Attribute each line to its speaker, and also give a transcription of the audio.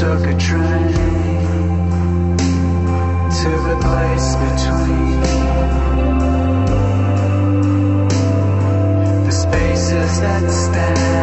Speaker 1: took a train to the place between the spaces that stand.